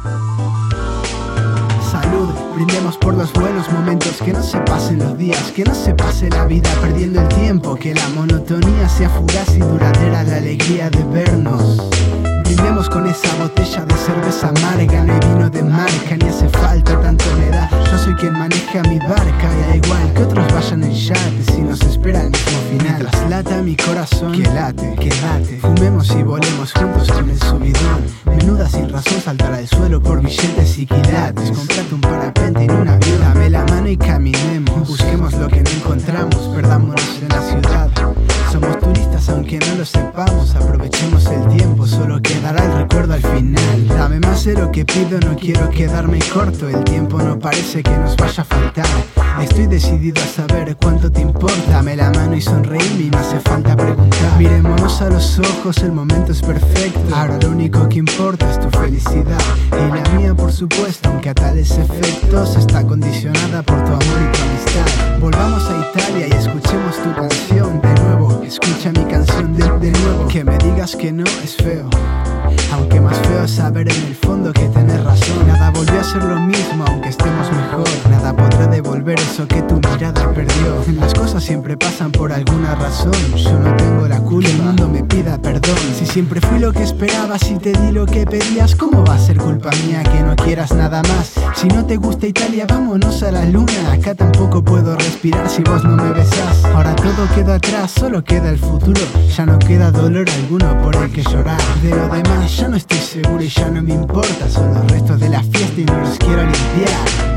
Salud, brindemos por los buenos momentos, que no se pasen los días, que no se pase la vida perdiendo el tiempo, que la monotonía sea fugaz y duradera la alegría de vernos. Brindemos con esa botella de cerveza amarga, no hay vino de marca, ni hace falta tanto me da. Yo soy quien maneja mi barca y da igual que otros vayan en yate, si nos espera el mismo final. Mientras lata mi corazón, que late, que late, fumemos y volemos juntos con el subidón. Menuda sin razón saltar al suelo por billetes y quilates. Comprate un parapente en un avión, dame la mano y caminemos. Busquemos lo que no encontramos, perdámonos en la ciudad. Somos turistas aunque no lo sepamos, aprovechemos el tiempo, solo quedará el recuerdo al final. Dame más de lo que pido, no quiero quedarme corto, el tiempo no parece que nos vaya a faltar. Estoy decidido a saber cuánto te importa, dame la mano y sonreíme y no hace falta preguntar. Miremonos a los ojos, el momento es perfecto, ahora lo único que importa es tu felicidad. Y la mía por supuesto, aunque a tales efectos está condicionada por tu amor y tu amistad. Volvamos a Italia y escuchemos tu canción de nuevo. Escucha mi canción de nuevo. Que me digas que no es feo, aunque más feo es saber en el fondo que tenés razón. Nada volvió a ser lo mismo aunque estemos mejor, nada podrá devolver eso que tu mirada perdió. Las cosas siempre pasan por alguna razón, yo no tengo la culpa, que el mundo me pida perdón. Si siempre fui lo que esperabas y te di lo que pedías, ¿cómo va a ser culpa mía que no quieras nada más? Si no te gusta Italia, vámonos a la luna. Acá tampoco puedo respirar si vos no me besás. Ahora todo queda atrás, solo queda el futuro. Ya no queda dolor alguno por el que llorar. De lo demás ya no estoy seguro y ya no me importa. Son los restos de la fiesta y no los quiero limpiar.